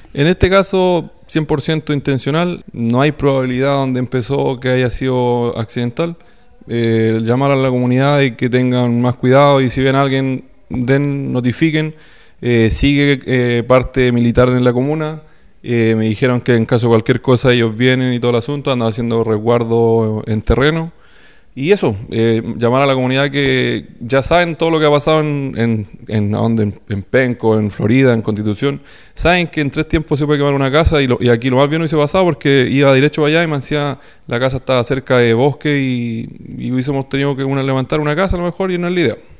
En este caso, 100% intencional, no hay probabilidad donde empezó que haya sido accidental. Llamar a la comunidad de que tengan más cuidado y si ven a alguien, notifiquen. Sigue parte militar en la comuna. Me dijeron que en caso de cualquier cosa ellos vienen y todo el asunto, andan haciendo resguardo en terreno. Y eso, llamar a la comunidad que ya saben todo lo que ha pasado en Penco, en Florida, en Constitución. Saben que en 3 tiempos se puede quemar una casa y aquí lo más bien hubiese pasado porque iba derecho para allá y me decía la casa estaba cerca de bosque y hubiésemos tenido que levantar una casa a lo mejor y no es la idea.